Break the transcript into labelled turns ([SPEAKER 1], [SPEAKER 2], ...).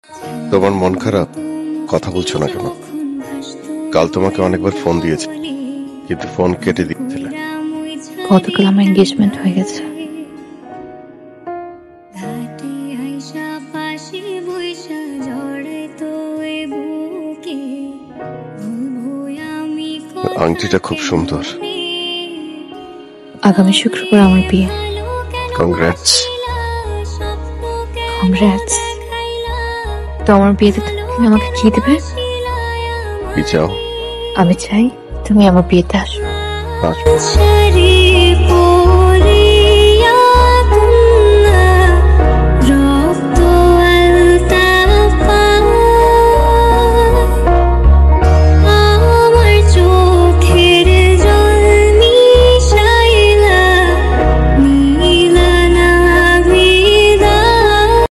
[SPEAKER 1] তোমার মন খারাপ? কথা বলছো না কেন? কাল তোমাকে অনেকবার ফোন দিয়েছি, কিন্তু ফোন কেটে দিয়েছিলে।
[SPEAKER 2] গতকাল আমার এনগেজমেন্ট হয়ে গেছে।
[SPEAKER 1] আংটিটা খুব সুন্দর।
[SPEAKER 2] আগামী শুক্রবার আমার বিয়ে।
[SPEAKER 1] কংগ্রাটস।
[SPEAKER 2] কংগ্রাটস। তো আমার বিয়েতে তুমি আমাকে কি দেবে?
[SPEAKER 1] কি চাও?
[SPEAKER 2] আমি চাই তুমি আমার বিয়েতে আসো।
[SPEAKER 1] আসবো।